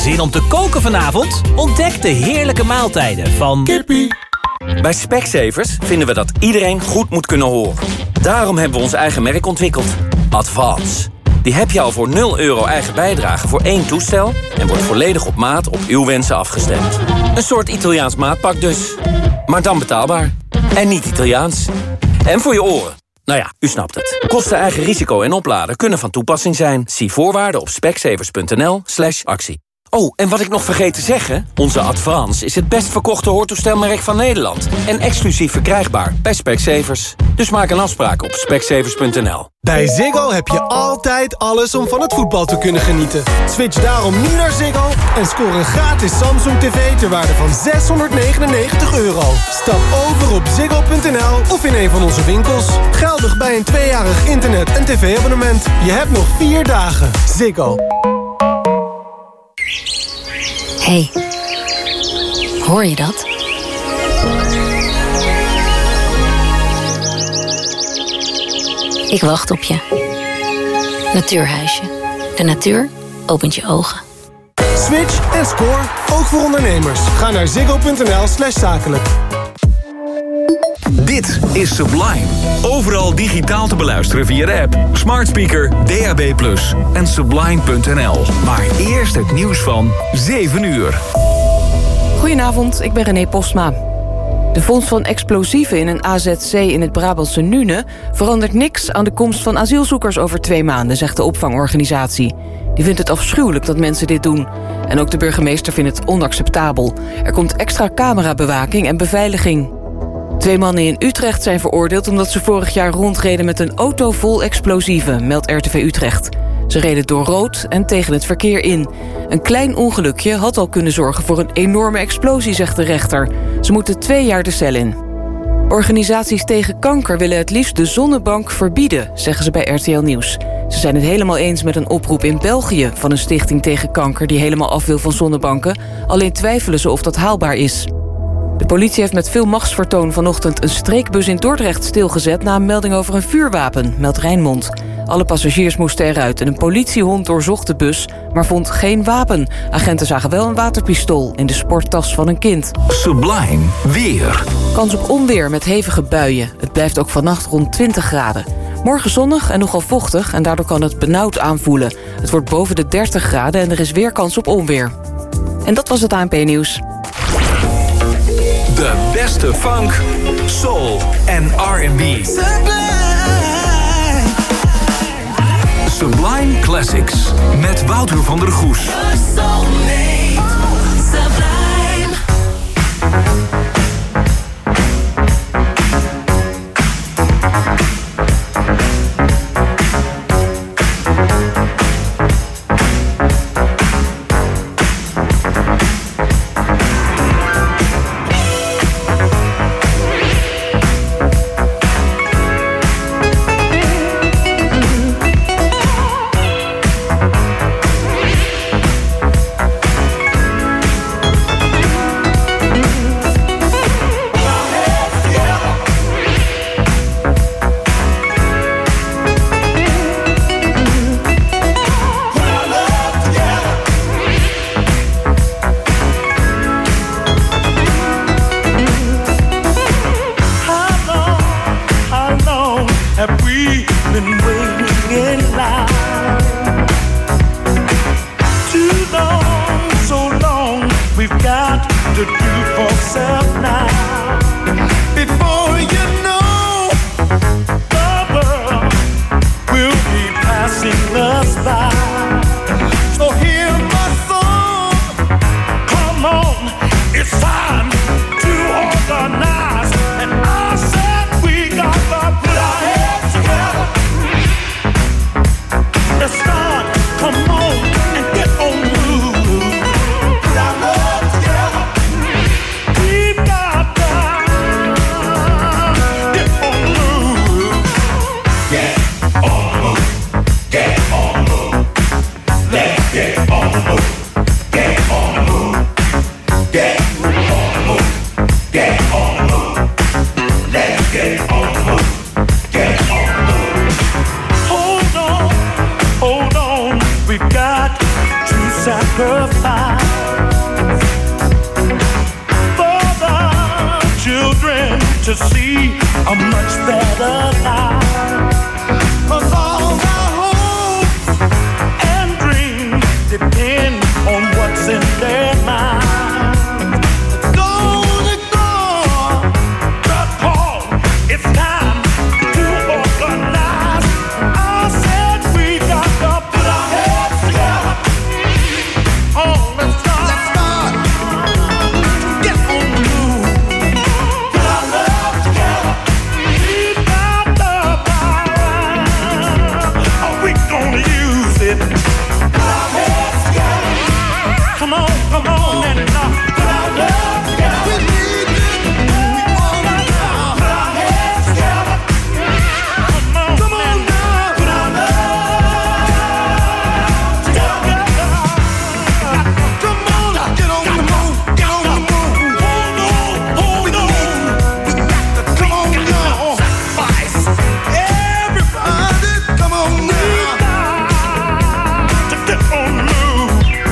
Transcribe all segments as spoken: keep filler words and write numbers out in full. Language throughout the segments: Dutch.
Zin om te koken vanavond? Ontdek de heerlijke maaltijden van Kippie. Bij Specsavers vinden we dat iedereen goed moet kunnen horen. Daarom hebben we ons eigen merk ontwikkeld. Advance. Die heb je al voor nul euro eigen bijdrage voor één toestel... en wordt volledig op maat op uw wensen afgestemd. Een soort Italiaans maatpak dus. Maar dan betaalbaar. En niet Italiaans. En voor je oren. Nou ja, u snapt het. Kosten, eigen risico en opladen kunnen van toepassing zijn. Zie voorwaarden op specsavers.nl slash actie. Oh, en wat ik nog vergeet te zeggen... onze Advance is het best verkochte hoortoestelmerk van Nederland... en exclusief verkrijgbaar bij Specsavers. Dus maak een afspraak op specsavers punt n l. Bij Ziggo heb je altijd alles om van het voetbal te kunnen genieten. Switch daarom nu naar Ziggo en scoor een gratis Samsung tv ter waarde van zeshonderdnegenennegentig euro. Stap over op ziggo punt n l of in een van onze winkels. Geldig bij een tweejarig internet- en tv-abonnement. Je hebt nog vier dagen. Ziggo. Hey, hoor je dat? Ik wacht op je. Natuurhuisje. De natuur opent je ogen. Switch en score, ook voor ondernemers. Ga naar ziggo punt n l slash zakelijk. Dit is Sublime. Overal digitaal te beluisteren via de app, smart speaker, D A B plus en sublime punt n l. Maar eerst het nieuws van zeven uur. Goedenavond, ik ben René Postma. De vondst van explosieven in een A Z C in het Brabantse Nune verandert niks aan de komst van asielzoekers over twee maanden, zegt de opvangorganisatie. Die vindt het afschuwelijk dat mensen dit doen. En ook de burgemeester vindt het onacceptabel. Er komt extra camerabewaking en beveiliging. Twee mannen in Utrecht zijn veroordeeld omdat ze vorig jaar rondreden met een auto vol explosieven, meldt R T V Utrecht. Ze reden door rood en tegen het verkeer in. Een klein ongelukje had al kunnen zorgen voor een enorme explosie, zegt de rechter. Ze moeten twee jaar de cel in. Organisaties tegen kanker willen het liefst de zonnebank verbieden, zeggen ze bij R T L Nieuws. Ze zijn het helemaal eens met een oproep in België van een stichting tegen kanker die helemaal af wil van zonnebanken. Alleen twijfelen ze of dat haalbaar is. De politie heeft met veel machtsvertoon vanochtend een streekbus in Dordrecht stilgezet na een melding over een vuurwapen, meldt Rijnmond. Alle passagiers moesten eruit en een politiehond doorzocht de bus, maar vond geen wapen. Agenten zagen wel een waterpistool in de sporttas van een kind. Sublime weer. Kans op onweer met hevige buien. Het blijft ook vannacht rond twintig graden. Morgen zonnig en nogal vochtig en daardoor kan het benauwd aanvoelen. Het wordt boven de dertig graden en er is weer kans op onweer. En dat was het A N P-nieuws. De beste funk, soul en R en B. Sublime Classics met Wouter van der Goes. We've got on what's in their mind. Don't ignore the call. It's time to organize. I said we got to put our heads together. Oh, let's start. Let's start. Get on the move. Put our love together. We got the power. Are we gonna use it? Put our heads together. Come on, come on, and uh, put our love together. We need it. We all now. Put our heads together. Come on, come on now. Put our love together. Come on, get on the move, get on the move. Hold on, hold on. We got to come on now. Sacrifice. Everybody, come on now. To get on the move.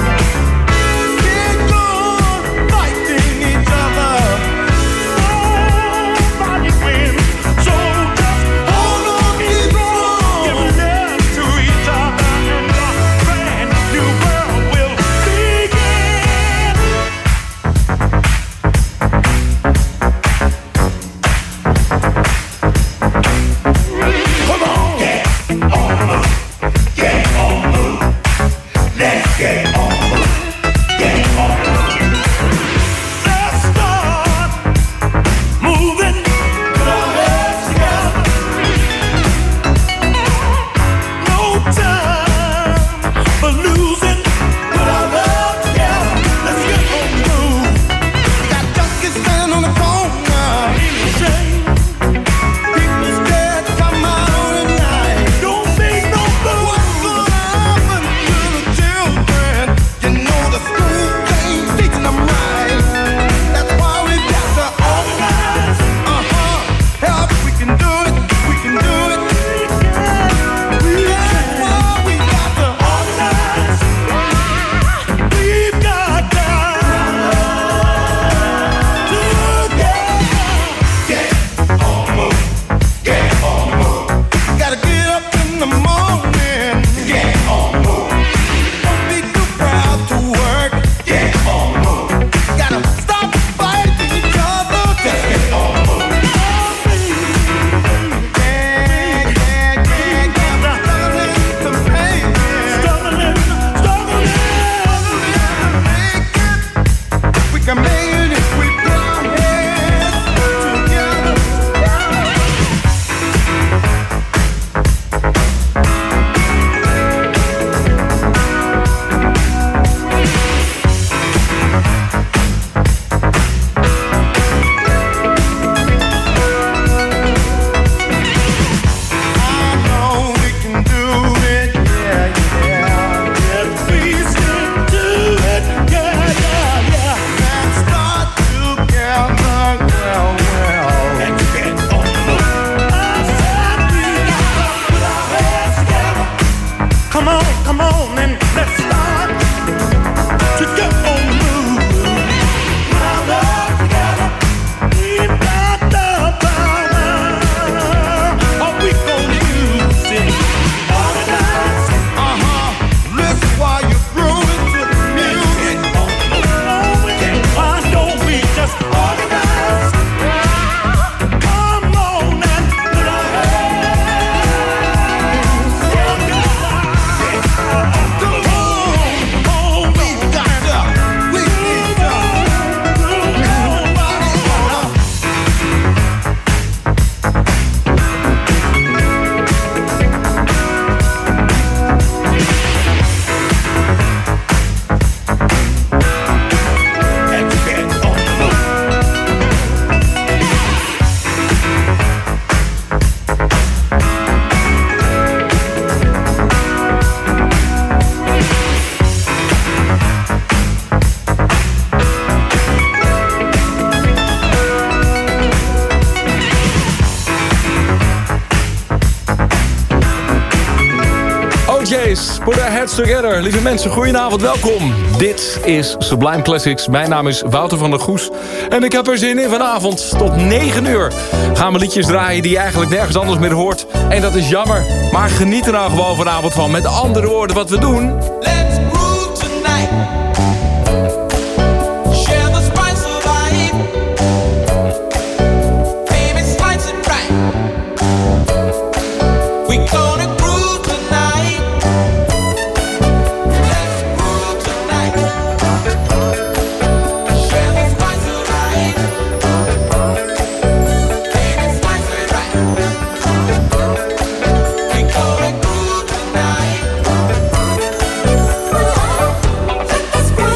Keep on fighting each other. Nobody wins. So just hold on, keep on. Give love to each other, and a brand new world will begin. Come on, get on the move, get on the move. Let's get on the move, get on the move. Let's start moving. Put our heads together. No time for losing. Put our love together. Let's get on the move. We got junkies standing on the corner. Ain't no shame. People scared to come out at night. Don't make no move. What's gonna happen to the children? You know the school ain't teaching them right. That's why we got to organize. Uh-huh. Help, we can do it. We can do it. That's why we got to organize. We've got to get on the move. Get on the move. Gotta get up in the morning. Get on the move. Don't be too proud to work. Get on the move. Gotta stop fighting each other. Just get on the move. Yeah, yeah, yeah, yeah. Struggling to make it. Struggling, struggling. Make it. We can make it if we put our heads together. I know we can do it, yeah, yeah. If we stick to it, yeah, yeah, yeah. Let's start together, well, well. Let's get on the move. I said we gotta put our heads together. Come on, come on, and let's start to get on the move. Put our love together. We've got the power. Are we gonna use it? Organize. Uh-huh. Listen while you groove into the music. Why don't we just organize? Come on and put our heads together. Come on. Oh, we've got to. We need to. Everybody, let's get on the move. O J's, put our heads together. Lieve mensen, goedenavond, welkom. Dit is Sublime Classics. Mijn naam is Wouter van der Goes. En ik heb er zin in vanavond. Tot negen uur gaan we liedjes draaien die je eigenlijk nergens anders meer hoort. En dat is jammer. Maar geniet er nou gewoon vanavond van. Met andere woorden, wat we doen... Let's groove tonight. Share the spice of life. Baby, slice it right. We gonna groove tonight. Let's groove tonight. Share the spice of life. Baby, slice it right. We gonna groove tonight. Let us groove.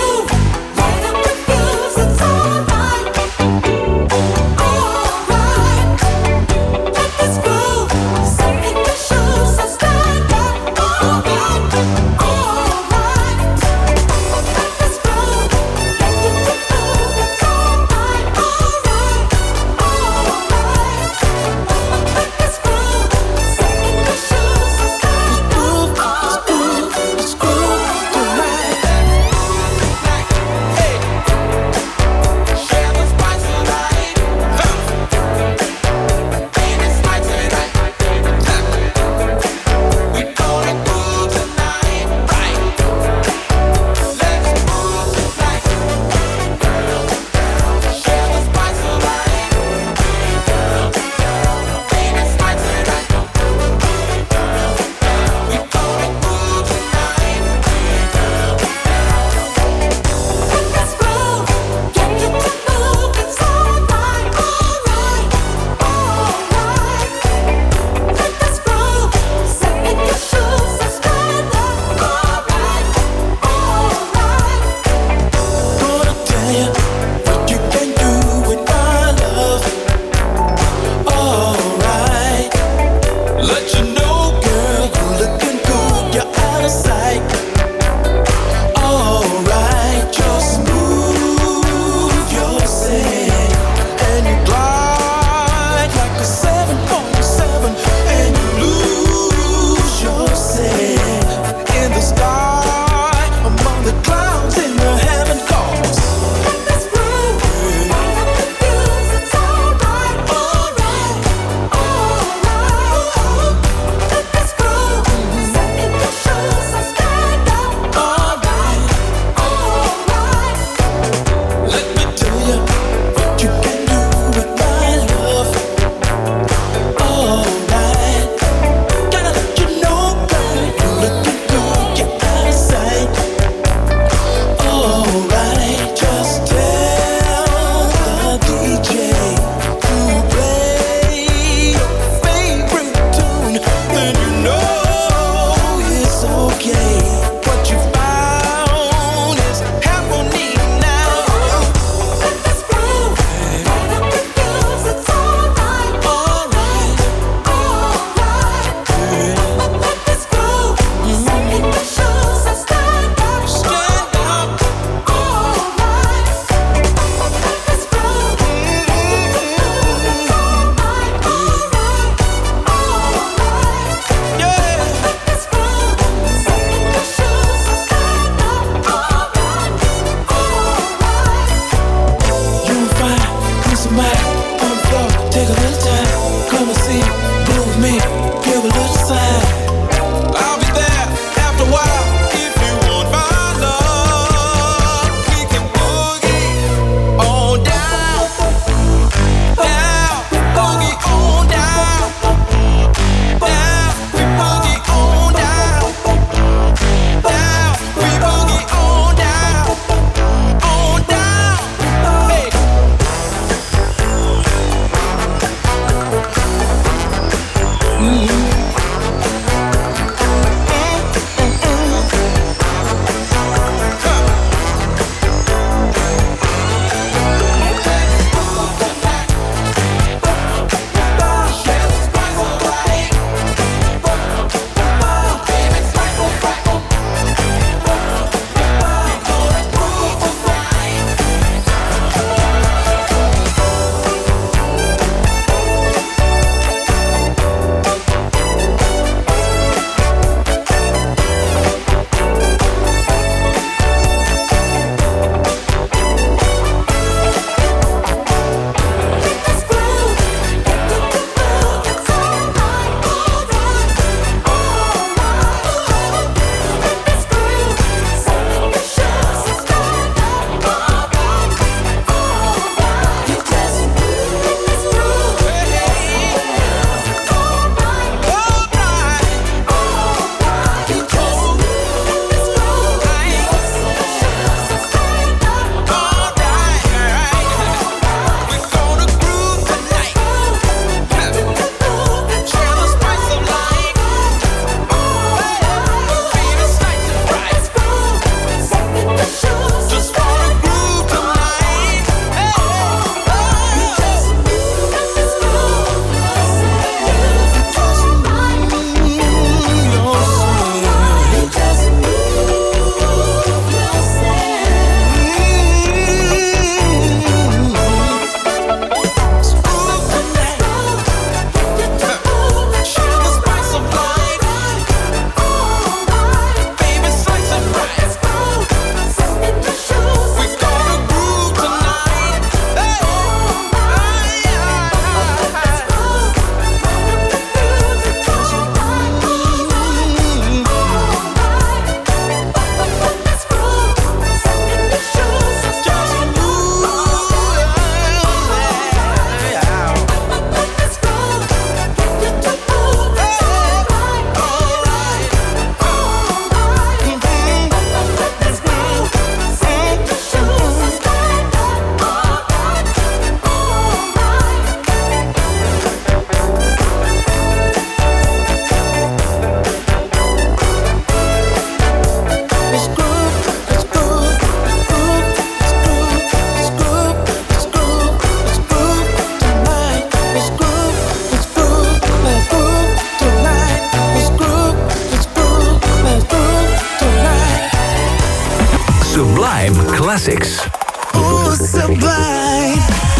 Sublime Classics. Ooh, Sublime.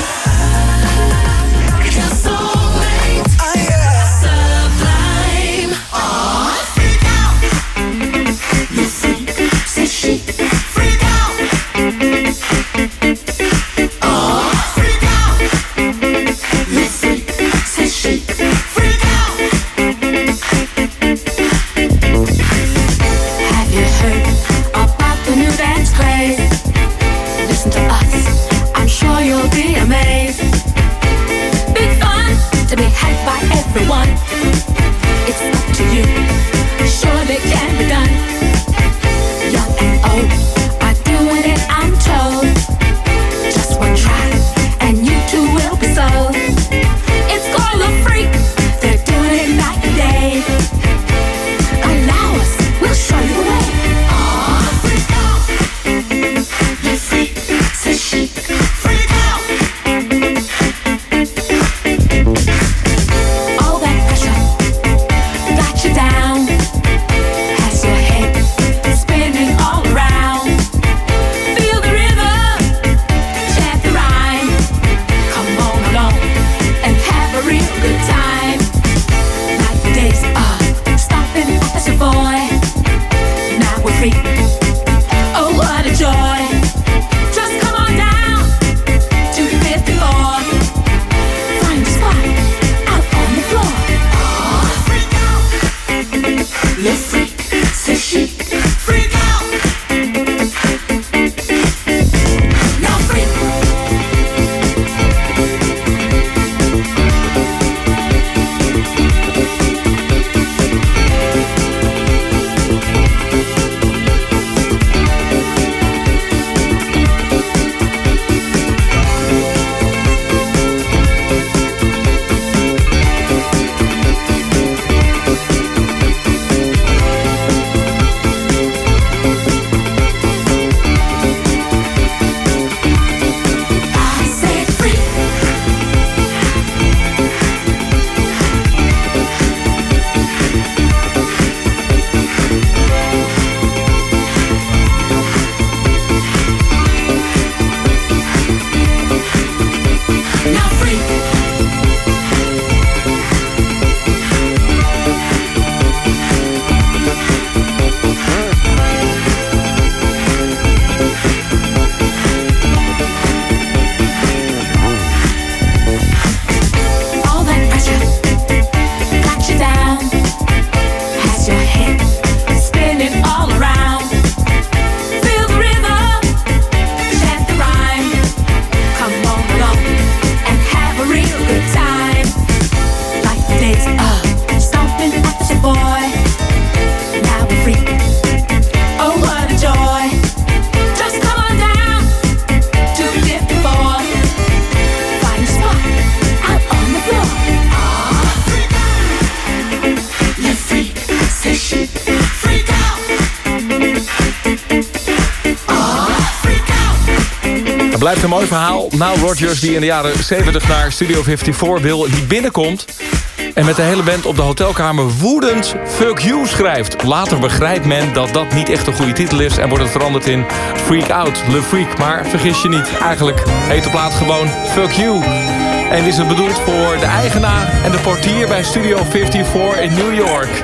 Blijft een mooi verhaal. Nile Rodgers, die in de jaren zeventig naar Studio vierenvijftig wil, die binnenkomt en met de hele band op de hotelkamer woedend Fuck You schrijft. Later begrijpt men dat dat niet echt een goede titel is en wordt het veranderd in Freak Out, Le Freak. Maar vergis je niet, eigenlijk heet de plaat gewoon Fuck You. En is het bedoeld voor de eigenaar en de portier bij Studio vierenvijftig in New York.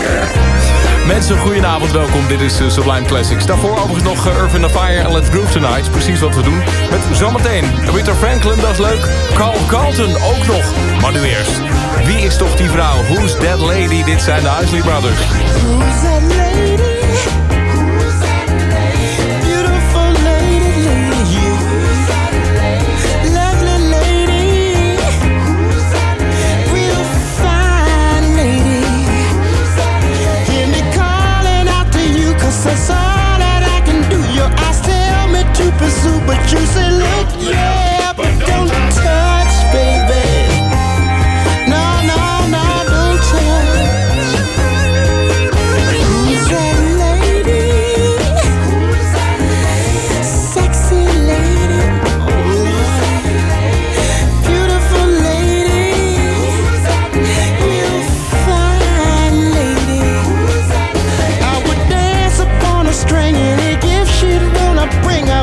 Mensen, goedenavond, welkom. Dit is uh, Sublime Classics. Daarvoor overigens nog uh, Earth, Wind and Fire en Let's Groove Tonight. Precies wat we doen. Met zometeen Rita Franklin, dat is leuk. Carl Carlton ook nog. Maar nu eerst. Wie is toch die vrouw? Who's that lady? Dit zijn de Isley Brothers. Who's that lady? Who's that lady? Beautiful lady, lady, you. Who's that lady? Lovely lady. Who's that lady? Real fine lady. Who's that lady? Hear me calling out to you, 'cause that's all that I can do. Your eyes tell me to pursue, but you say look, yeah, but don't touch, baby. Bring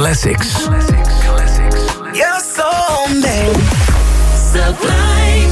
Classics. You're so mean. Sublime.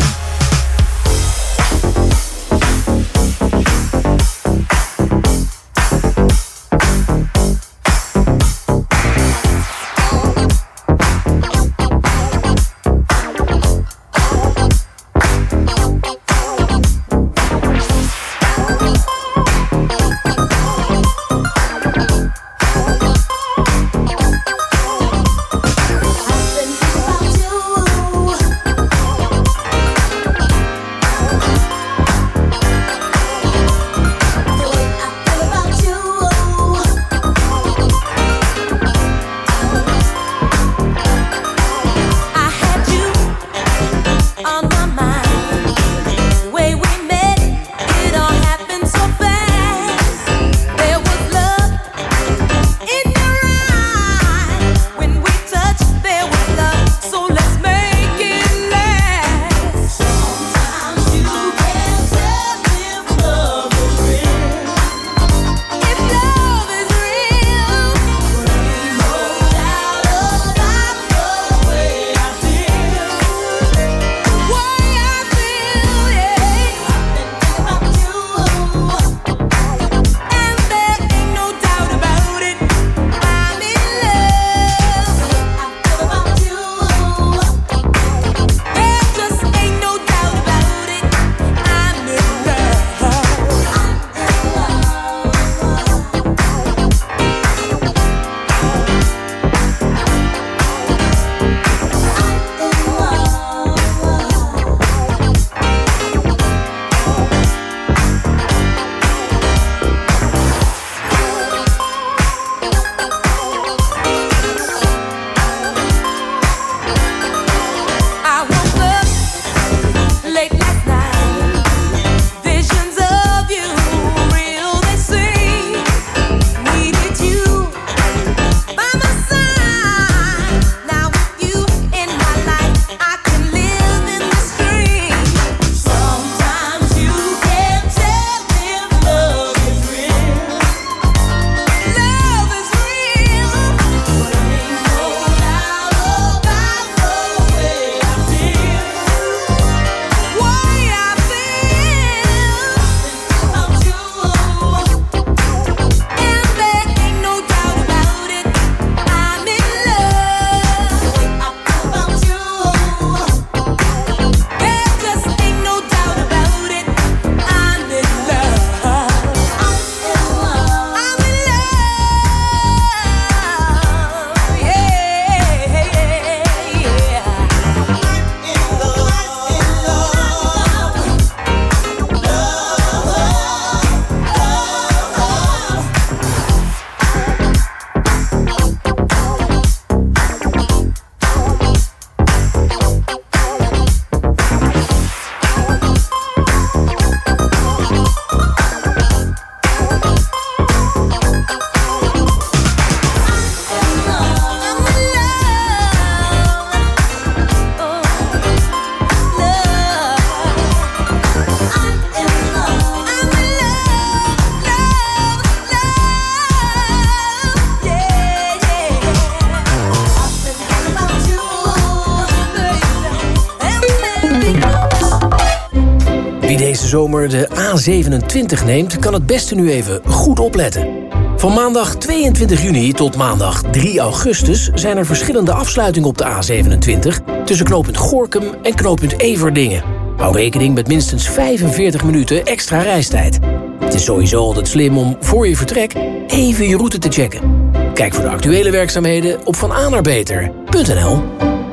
zomer de A zevenentwintig neemt, kan het beste nu even goed opletten. Van maandag tweeëntwintig juni tot maandag drie augustus... zijn er verschillende afsluitingen op de A zevenentwintig... tussen knooppunt Gorinchem en knooppunt Everdingen. Hou rekening met minstens vijfenveertig minuten extra reistijd. Het is sowieso altijd slim om voor je vertrek even je route te checken. Kijk voor de actuele werkzaamheden op vananaarbeter punt n l.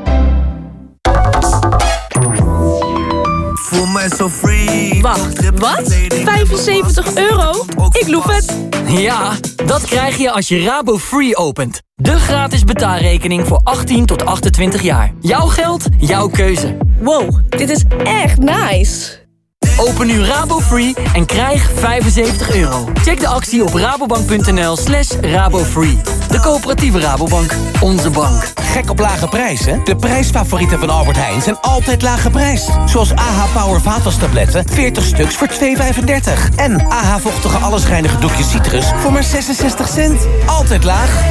Voel mij zo free. Wacht, wat? vijfenzeventig euro? Ik loef het. Ja, dat krijg je als je Rabo Free opent. De gratis betaalrekening voor achttien tot achtentwintig jaar. Jouw geld, jouw keuze. Wow, dit is echt nice. Open nu Rabo Free en krijg vijfenzeventig euro. Check de actie op rabobank punt n l slash rabofree. De coöperatieve Rabobank. Onze bank. Gek op lage prijzen? De prijsfavorieten van Albert Heijn zijn altijd laag geprijsd. Zoals A H Power vaatwastabletten, veertig stuks voor twee vijfendertig. En A H vochtige allesreinige doekjes citrus voor maar zesenzestig cent. Altijd laag.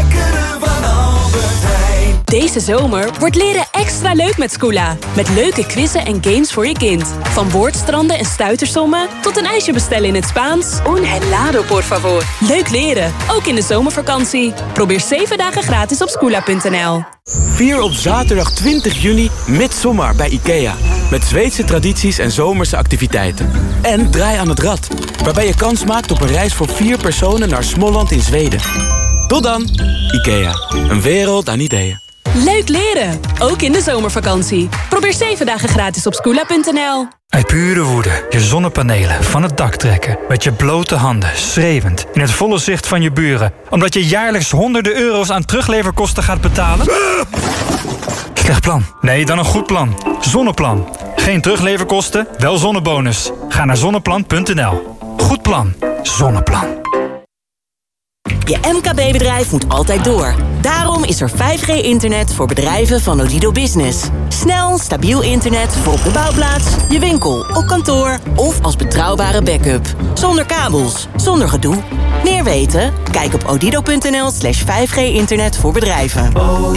Deze zomer wordt leren extra leuk met Scoola. Met leuke quizzen en games voor je kind. Van woordstranden en stuitersommen tot een ijsje bestellen in het Spaans. Un helado, por favor. Leuk leren, ook in de zomervakantie. Probeer zeven dagen gratis op scoola punt n l. Vier op zaterdag twintig juni Midsommar bij IKEA. Met Zweedse tradities en zomerse activiteiten. En Draai aan het Rad, waarbij je kans maakt op een reis voor vier personen naar Småland in Zweden. Tot dan, IKEA. Een wereld aan ideeën. Leuk leren, ook in de zomervakantie. Probeer zeven dagen gratis op scoola punt n l. Uit pure woede je zonnepanelen van het dak trekken. Met je blote handen, schreeuwend, in het volle zicht van je buren. Omdat je jaarlijks honderden euro's aan terugleverkosten gaat betalen? Slecht plan. Nee, dan een goed plan. Zonneplan. Geen terugleverkosten, wel zonnebonus. Ga naar zonneplan punt n l. Goed plan. Zonneplan. Je M K B-bedrijf moet altijd door. Daarom is er vijf G internet voor bedrijven van Odido Business. Snel, stabiel internet voor op de bouwplaats, je winkel, op kantoor of als betrouwbare backup. Zonder kabels, zonder gedoe. Meer weten? Kijk op odido punt n l slash vijf G internet voor bedrijven.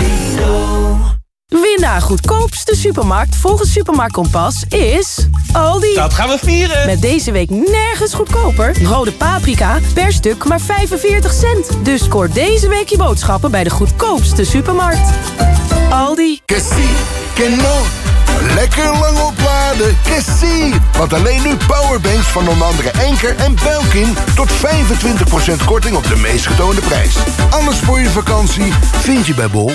Winnaar goedkoopste supermarkt volgens Supermarkt Kompas is Aldi. Dat gaan we vieren. Met deze week nergens goedkoper. Rode paprika per stuk maar vijfenveertig cent. Dus scoor deze week je boodschappen bij de goedkoopste supermarkt. Aldi. Cassie, Keno. Lekker lang opladen, Cassie. Want alleen nu powerbanks van onder andere Enker en Belkin tot vijfentwintig procent korting op de meest getoonde prijs. Alles voor je vakantie vind je bij Bol.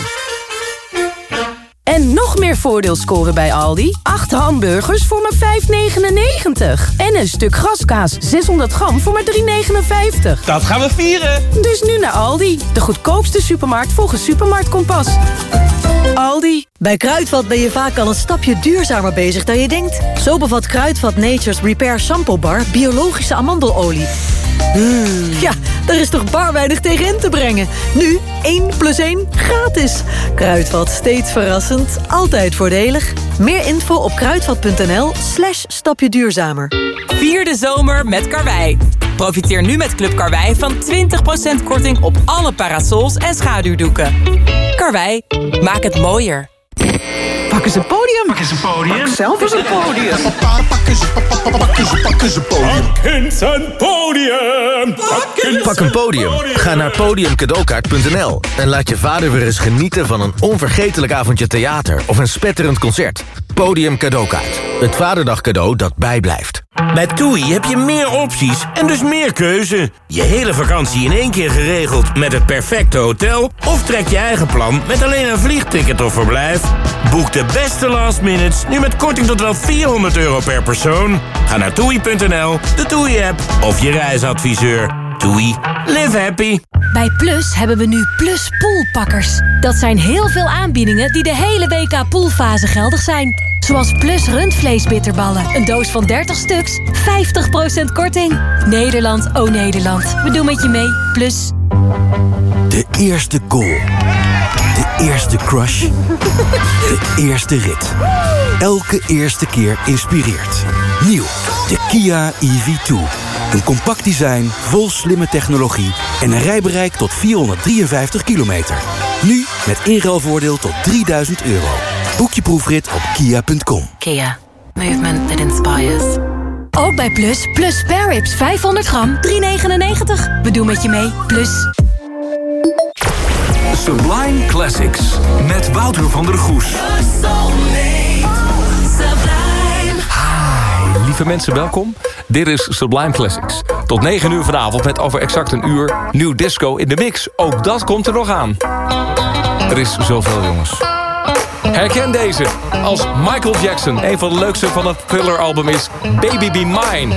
En nog meer voordeel scoren bij Aldi. acht hamburgers voor maar vijf negenennegentig. En een stuk graskaas zeshonderd gram voor maar drie negenenvijftig. Dat gaan we vieren. Dus nu naar Aldi. De goedkoopste supermarkt volgens Supermarkt Kompas. Aldi. Bij Kruidvat ben je vaak al een stapje duurzamer bezig dan je denkt. Zo bevat Kruidvat Nature's Repair Shampoo Bar biologische amandelolie. Mm. Ja, daar is toch bar weinig tegen in te brengen. Nu één plus één gratis. Kruidvat, steeds verrassend, altijd voordelig. Meer info op kruidvat punt n l slash stapje duurzamer. Vier de zomer met Karwei. Profiteer nu met Club Karwei van twintig procent korting op alle parasols en schaduwdoeken. Karwei, maak het mooier. Pak eens een podium. Pak eens een podium. Pak zelf eens een podium. Pak eens een podium. Pak eens een podium. Pak een podium. Ga naar podium cadeaukaart punt n l en laat je vader weer eens genieten van een onvergetelijk avondje theater of een spetterend concert. Podium Cadeaukaart. Het vaderdag cadeau dat bijblijft. Bij TUI heb je meer opties en dus meer keuze. Je hele vakantie in één keer geregeld met het perfecte hotel? Of trek je eigen plan met alleen een vliegticket of verblijf? Boek de beste last minutes nu met korting tot wel vierhonderd euro per persoon. Ga naar toei punt n l, de TUI-app of je reisadviseur. TUI. Live happy. Bij Plus hebben we nu Plus Poolpakkers. Dat zijn heel veel aanbiedingen die de hele W K poolfase geldig zijn. Zoals Plus rundvleesbitterballen. Een doos van dertig stuks. vijftig procent korting. Nederland, oh Nederland. We doen met je mee. Plus. De eerste goal. De eerste crush. De eerste rit. Elke eerste keer inspireert. Nieuw, de Kia E V twee. Een compact design, vol slimme technologie en een rijbereik tot vierhonderddrieënvijftig kilometer. Nu met inruilvoordeel tot drieduizend euro. Boek je proefrit op kia punt com. Kia. Movement that inspires. Ook bij Plus. Plus spare ribs vijfhonderd gram. drie negenennegentig. We doen met je mee. Plus. Sublime Classics. Met Wouter van der Goes. Hi, lieve mensen, welkom. Dit is Sublime Classics. Tot negen uur vanavond met over exact een uur nieuw disco in de mix. Ook dat komt er nog aan. Er is zoveel, jongens. Herken deze als Michael Jackson. Een van de leukste van het Thriller-album is Baby Be Mine.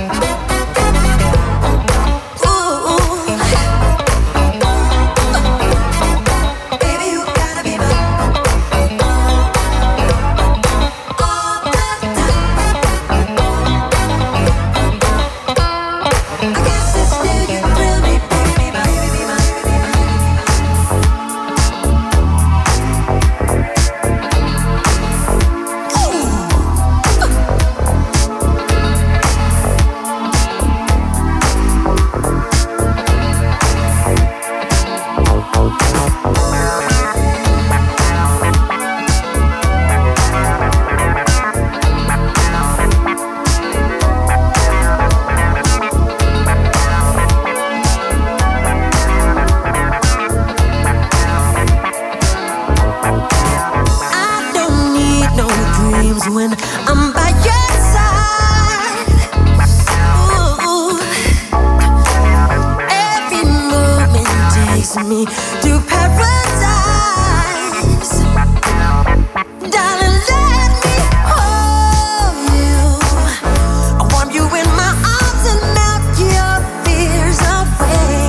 introduce me to paradise. Darling, let me hold you. I warm you in my arms and melt your fears away.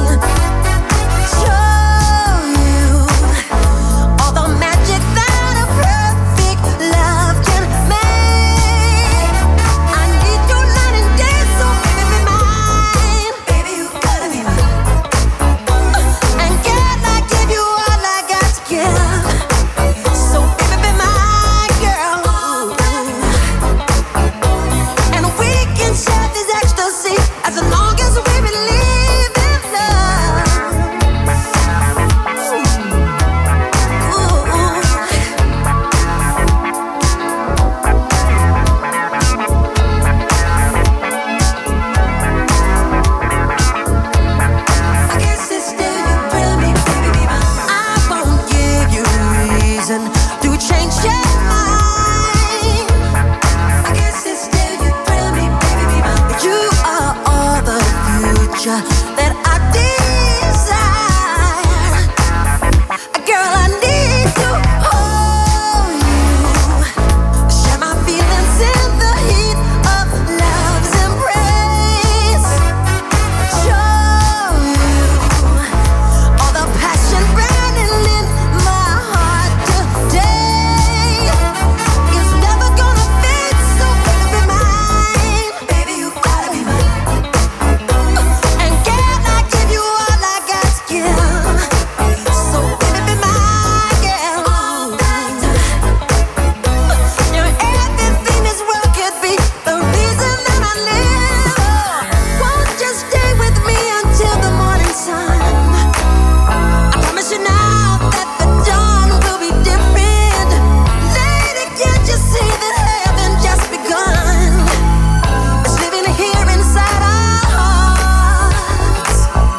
Show you all the magic that a perfect love can make. I need you night and day, so baby be mine. Baby, you gotta be mine. And can I give you all I got to give? So baby be my girl. And we can share this ecstasy as long as we believe in love. Ooh. I guess it's still you thrill me, baby, be mine. I won't give you reason to change your mind. I guess it's still you thrill me, baby, be mine. You are all the future that I desire. Girl, I need to hold you. Share my feelings in the heat of love's embrace. Show you all the passion burning in my heart today. It's never gonna fade, so baby be mine. Baby, you gotta be mine. And can I give you all I got to give? So baby be my girl. You're everything this world could be, the reason that I live. Won't you stay with me until the morning sun? I promise you now that the dawn will be different. Lady, can't you see that heaven just begun? It's living here inside our hearts.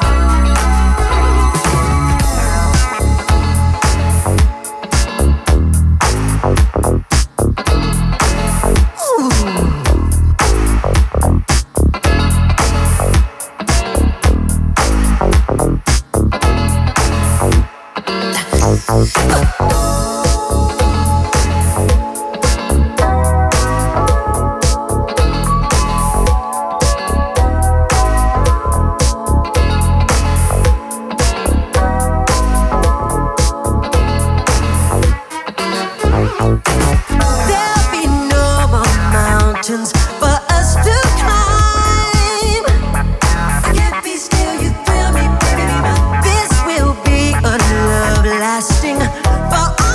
There'll be no more mountains for us to climb. I can't be still, you thrill me, baby, be mine. This will be a love lasting for all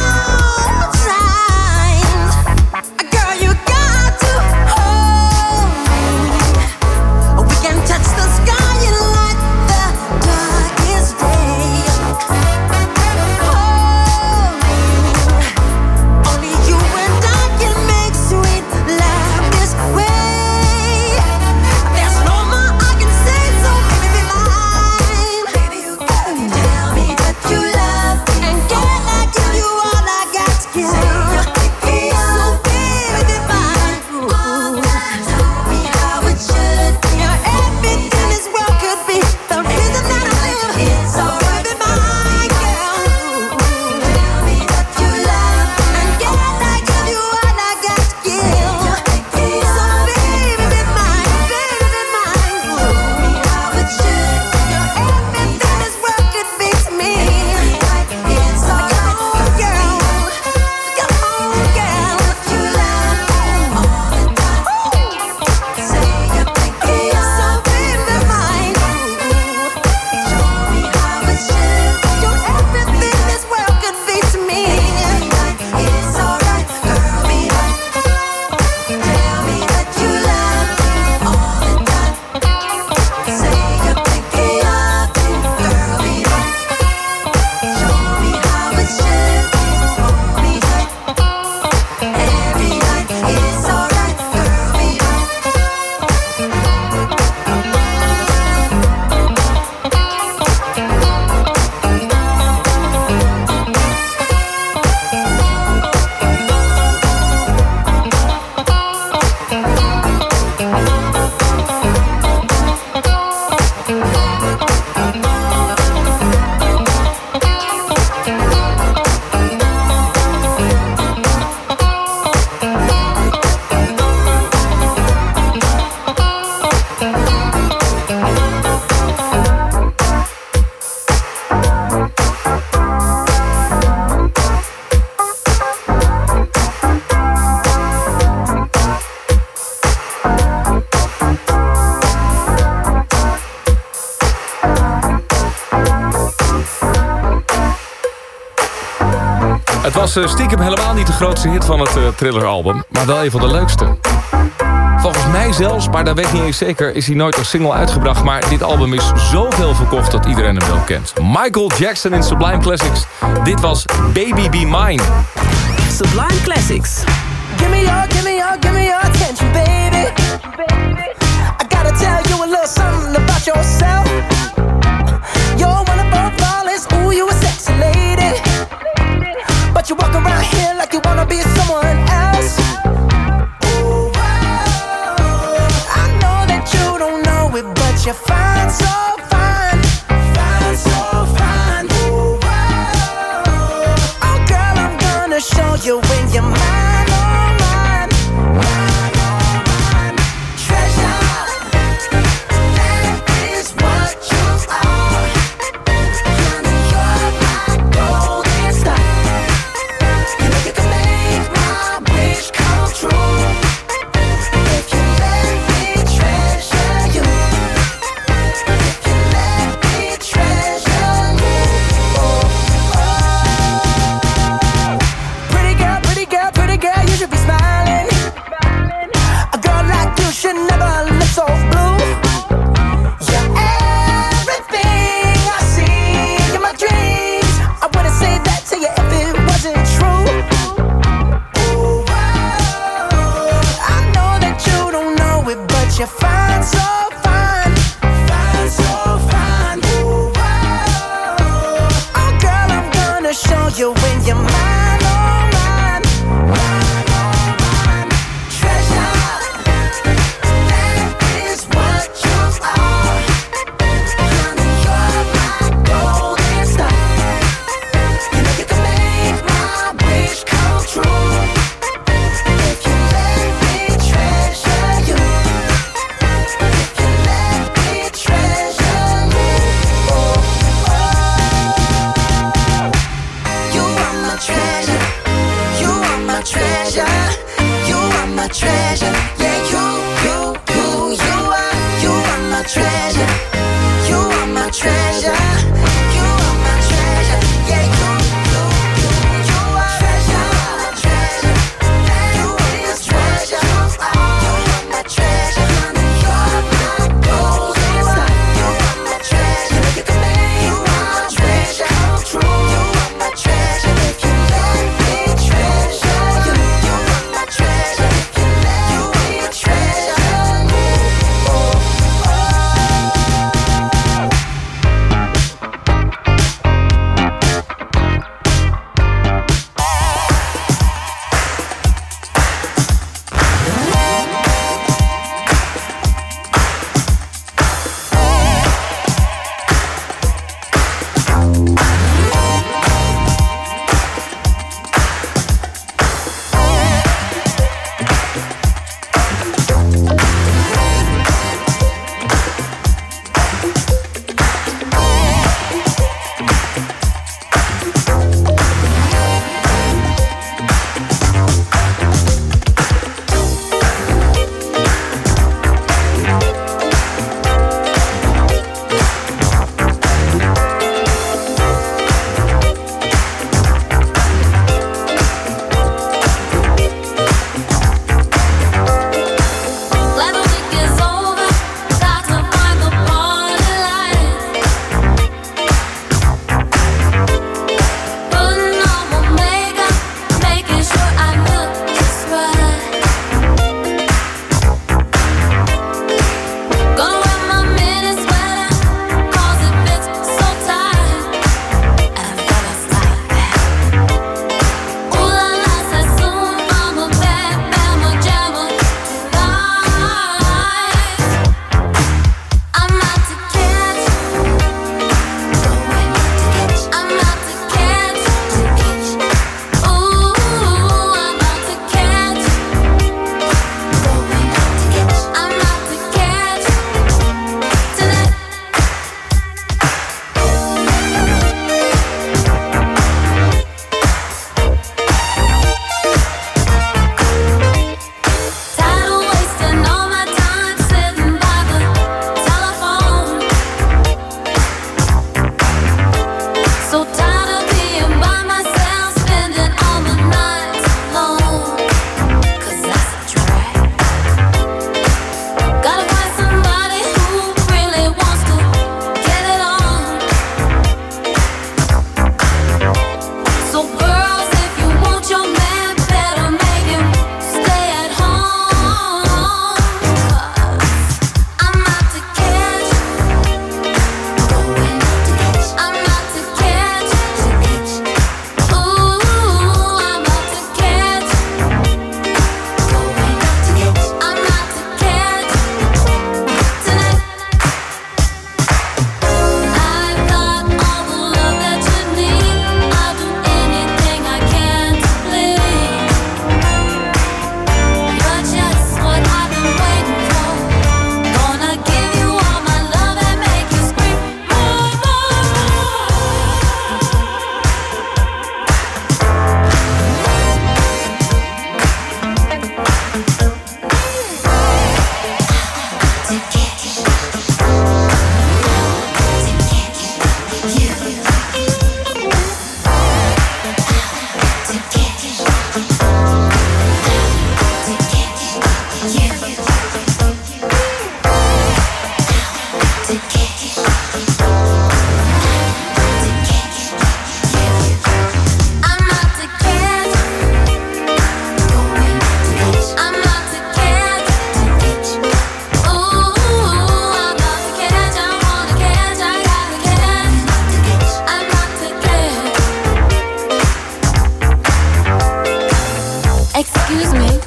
Het was uh, stiekem helemaal niet de grootste hit van het uh, Thriller-album, maar wel een van de leukste. Volgens mij zelfs, maar dat weet ik niet eens zeker, is hij nooit als single uitgebracht. Maar dit album is zoveel verkocht dat iedereen hem wel kent. Michael Jackson in Sublime Classics. Dit was Baby Be Mine. Sublime Classics. Give me your, give me your, give me your attention, baby. I gotta tell you a little something about yourself. You're one of our flawless, ooh, you a sexy lady. But you walk around here like you wanna be someone else. Ooh, I know that you don't know it, but you're fine, so fine. Fine, so fine. Ooh, oh, girl, I'm gonna show you when you're mine, oh mine. Mine, oh mine. Treasure, that is what you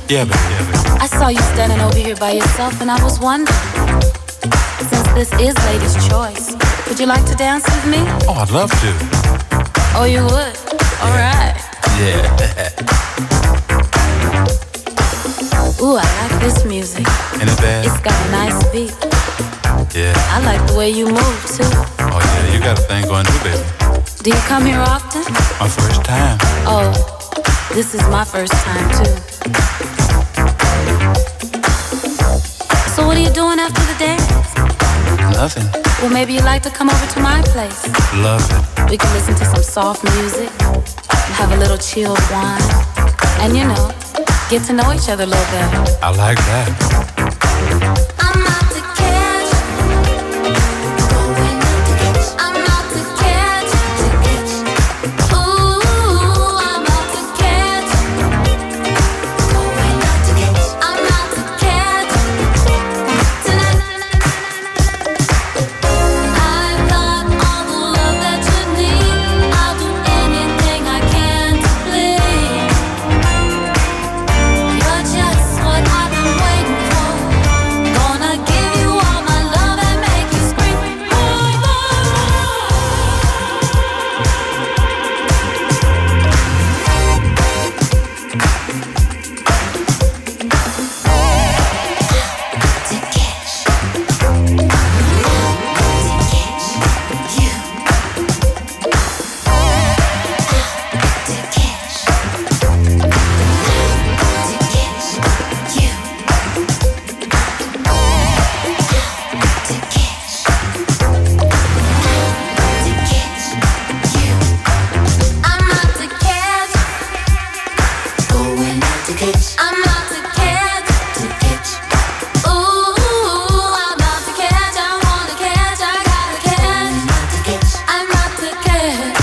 Yeah, baby, yeah, baby. I saw you standing over here by yourself and I was wondering, since this is ladies' choice, would you like to dance with me? Oh, I'd love to. Oh, you would? All right. Yeah. Ooh, I like this music. Ain't it bad? It's got a nice beat. Yeah. I like the way you move, too. Oh, yeah, you got a thing going too, baby. Do you come here often? My first time. Oh, this is my first time, too. So what are you doing after the dance? Nothing. Well, maybe you'd like to come over to my place. Love it. We can listen to some soft music, have a little chilled wine, and, you know, get to know each other a little better. I like that. I'm out to catch. I'm out to catch. Ooh, I'm out to catch. I'm out to catch. Tonight, I've got all the love that you need. I'll do anything I can to please. You're just what I've been waiting for. Gonna give you all my love and make you scream more, more, I'm out to catch. Going out to catch. I'm out to catch. To catch. Ooh, I'm out to catch. I wanna catch. I gotta catch. I'm out to catch.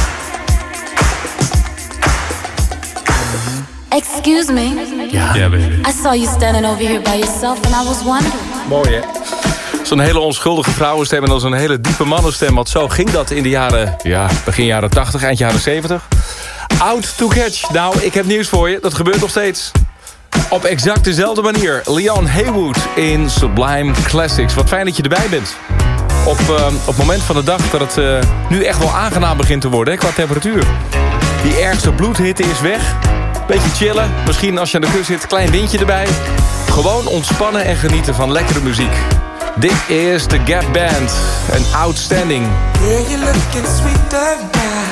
Excuse me. Ja. Yeah, baby. I saw you standing over here by yourself and I was wondering. Mooi, hè? Zo'n hele onschuldige vrouwenstem en dan zo'n hele diepe mannenstem. Want zo ging dat in de jaren, ja, begin jaren tachtig, eind jaren zeventig. Out to catch. Nou, ik heb nieuws voor je. Dat gebeurt nog steeds. Op exact dezelfde manier. Leon Haywood in Sublime Classics. Wat fijn dat je erbij bent. Op, uh, op het moment van de dag dat het uh, nu echt wel aangenaam begint te worden, hè, qua temperatuur. Die ergste bloedhitte is weg. Beetje chillen. Misschien als je aan de kust zit, klein windje erbij. Gewoon ontspannen en genieten van lekkere muziek. Dit is The Gap Band. En Outstanding. Yeah, you're looking sweeter now.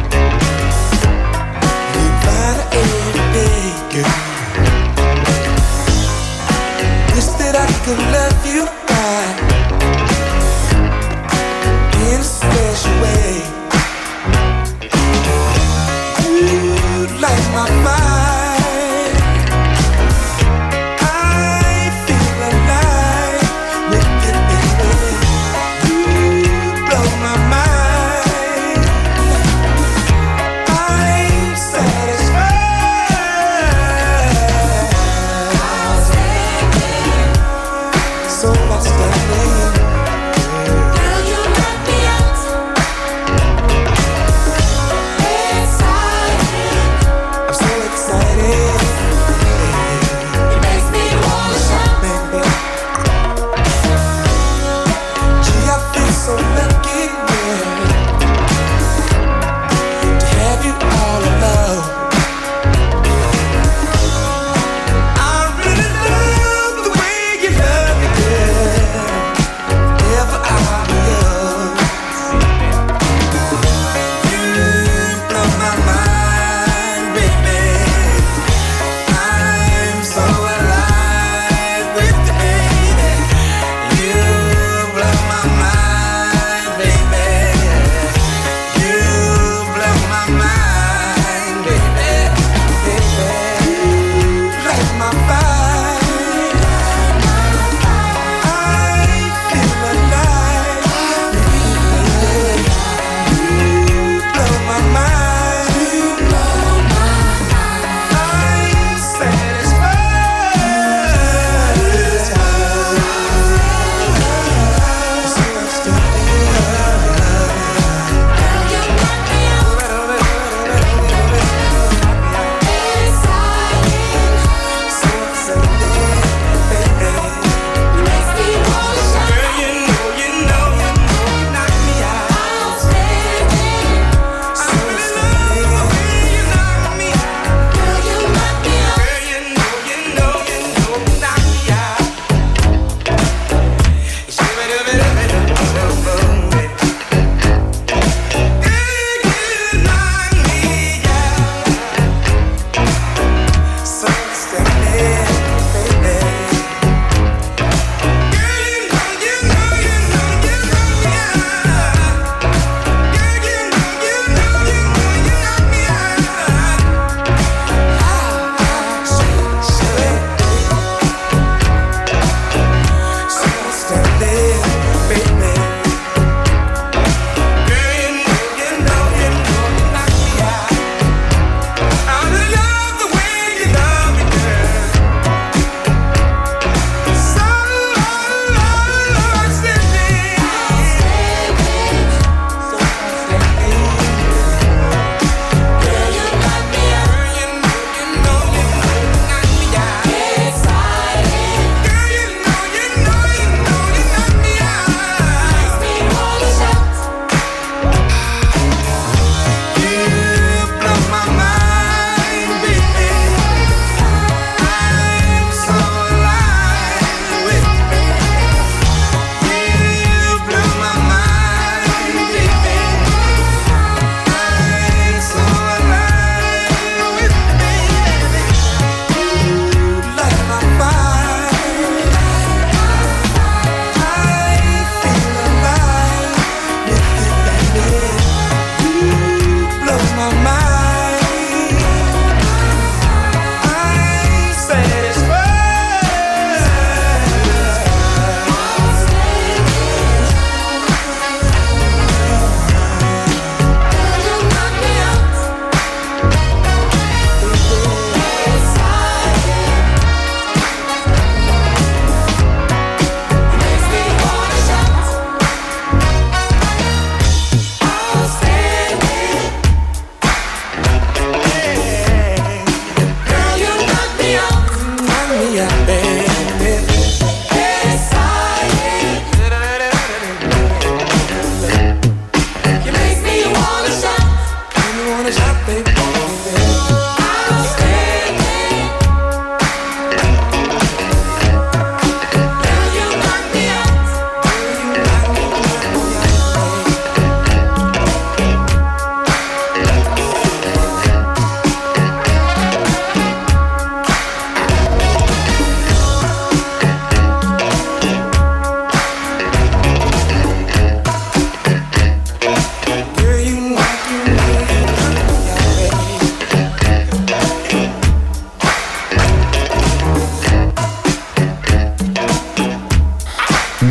You find it every day, girl. Wish that I could love you right in a special way. You light my fire. I feel alive with it, baby. You blow my mind. I'm satisfied. So outstanding. Girl, you knock me out.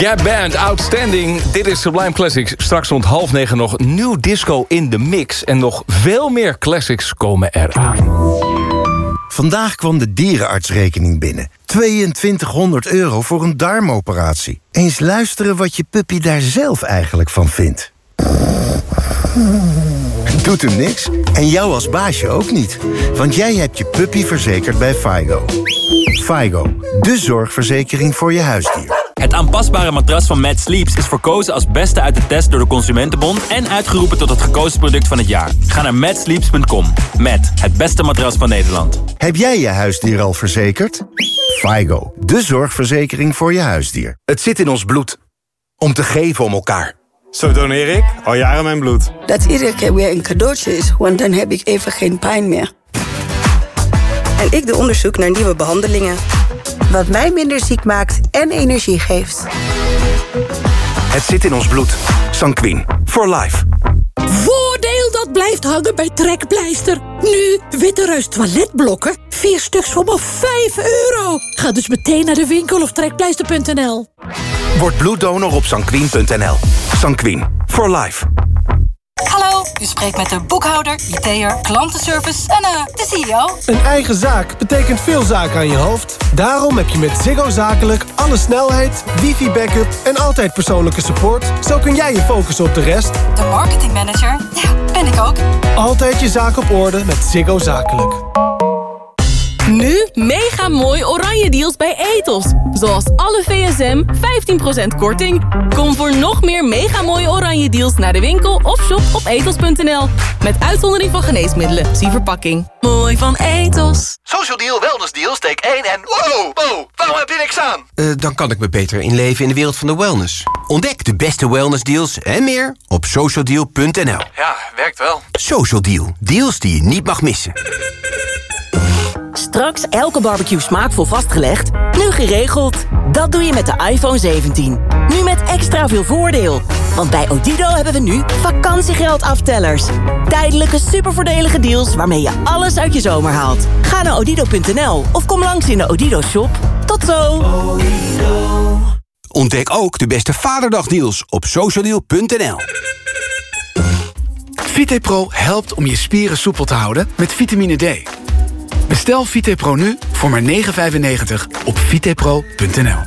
Gap Band, outstanding. Dit is Sublime Classics. Straks rond half negen nog nieuw disco in de mix. En nog veel meer classics komen eraan. Vandaag kwam de dierenartsrekening binnen. tweeëntwintighonderd euro voor een darmoperatie. Eens luisteren wat je puppy daar zelf eigenlijk van vindt. Doet hem niks. En jou als baasje ook niet. Want jij hebt je puppy verzekerd bij Figo. Figo, de zorgverzekering voor je huisdier. Het aanpasbare matras van Mad Sleeps is verkozen als beste uit de test door de Consumentenbond en uitgeroepen tot het gekozen product van het jaar. Ga naar mad sleeps punt com. Met het beste matras van Nederland. Heb jij je huisdier al verzekerd? Figo, de zorgverzekering voor je huisdier. Het zit in ons bloed. Om te geven om elkaar. Zo doneer ik al jaren mijn bloed. Dat iedere keer weer een cadeautje is, want dan heb ik even geen pijn meer. En ik doe onderzoek naar nieuwe behandelingen. Wat mij minder ziek maakt en energie geeft. Het zit in ons bloed. Sanquin. For life. Voordeel dat blijft hangen bij Trekpleister. Nu Witte Reus toiletblokken. Vier stuks voor maar vijf euro. Ga dus meteen naar de winkel of trekpleister punt n l. Word bloeddonor op sanquin punt n l. Sanquin. For life. Hallo, u spreekt met de boekhouder, I T'er, klantenservice en uh, de C E O. Een eigen zaak betekent veel zaken aan je hoofd. Daarom heb je met Ziggo Zakelijk alle snelheid, wifi-backup en altijd persoonlijke support. Zo kun jij je focussen op de rest. De marketingmanager? Ja, ben ik ook. Altijd je zaak op orde met Ziggo Zakelijk. Nu mega mooi oranje deals bij Ethos. Zoals alle V S M, vijftien procent korting. Kom voor nog meer mega mooie oranje deals naar de winkel of shop op ethos punt n l. Met uitzondering van geneesmiddelen. Zie verpakking. Mooi van Ethos. Social Deal, Wellness Deal, steek één en... Wow, wow, waarom heb je niks aan? Uh, dan kan ik me beter inleven in de wereld van de wellness. Ontdek de beste wellness deals en meer op social deal punt n l. Ja, werkt wel. Social Deal, deals die je niet mag missen. Straks elke barbecue smaakvol vastgelegd, nu geregeld. Dat doe je met de iPhone zeventien. Nu met extra veel voordeel. Want bij Odido hebben we nu vakantiegeldaftellers. Tijdelijke supervoordelige deals waarmee je alles uit je zomer haalt. Ga naar odido punt n l of kom langs in de Odido shop. Tot zo! Ontdek ook de beste Vaderdagdeals op social deal punt n l. VitePro helpt om je spieren soepel te houden met vitamine D. Bestel VitePro nu voor maar negen vijfennegentig op vitepro punt n l.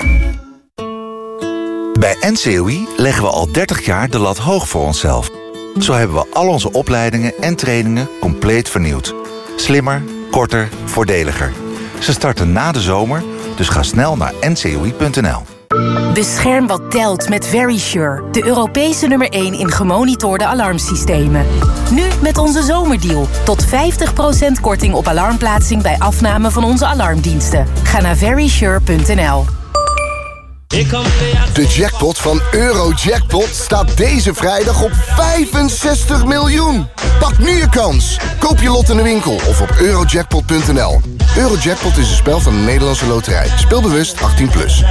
Bij N C O I leggen we al dertig jaar de lat hoog voor onszelf. Zo hebben we al onze opleidingen en trainingen compleet vernieuwd. Slimmer, korter, voordeliger. Ze starten na de zomer, dus ga snel naar n c o i punt n l. Bescherm wat telt met Verisure, de Europese nummer één in gemonitorde alarmsystemen. Nu met onze zomerdeal. Tot vijftig procent korting op alarmplaatsing bij afname van onze alarmdiensten. Ga naar verisure punt n l. De jackpot van Eurojackpot staat deze vrijdag op vijfenzestig miljoen. Pak nu je kans. Koop je lot in de winkel of op eurojackpot punt n l. Eurojackpot is een spel van de Nederlandse Loterij. Speel bewust achttien plus.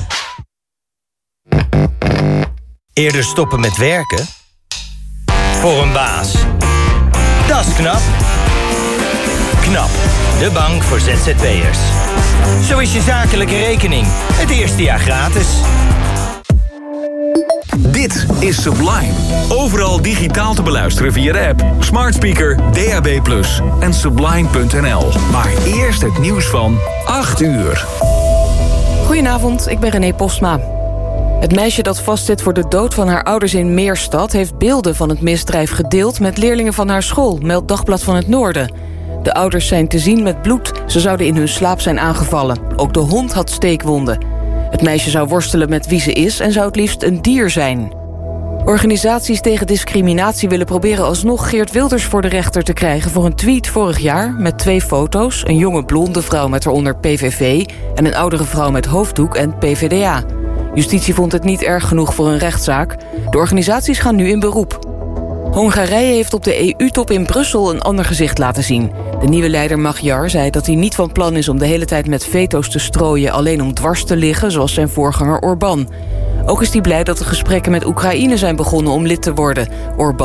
Eerder stoppen met werken? Voor een baas. Dat is knap. KNAP, de bank voor Z Z P'ers. Zo is je zakelijke rekening het eerste jaar gratis. Dit is Sublime. Overal digitaal te beluisteren via de app, smart speaker, D A B plus, en sublime punt n l. Maar eerst het nieuws van acht uur. Goedenavond, ik ben René Postma. Het meisje dat vastzit voor de dood van haar ouders in Meerstad heeft beelden van het misdrijf gedeeld met leerlingen van haar school, meldt Dagblad van het Noorden. De ouders zijn te zien met bloed. Ze zouden in hun slaap zijn aangevallen. Ook de hond had steekwonden. Het meisje zou worstelen met wie ze is en zou het liefst een dier zijn. Organisaties tegen discriminatie willen proberen alsnog Geert Wilders voor de rechter te krijgen voor een tweet vorig jaar met twee foto's: een jonge blonde vrouw met eronder P V V en een oudere vrouw met hoofddoek en P V D A. Justitie vond het niet erg genoeg voor een rechtszaak. De organisaties gaan nu in beroep. Hongarije heeft op de E U-top in Brussel een ander gezicht laten zien. De nieuwe leider Magyar zei dat hij niet van plan is om de hele tijd met veto's te strooien alleen om dwars te liggen, zoals zijn voorganger Orbán. Ook is hij blij dat de gesprekken met Oekraïne zijn begonnen om lid te worden. Orbán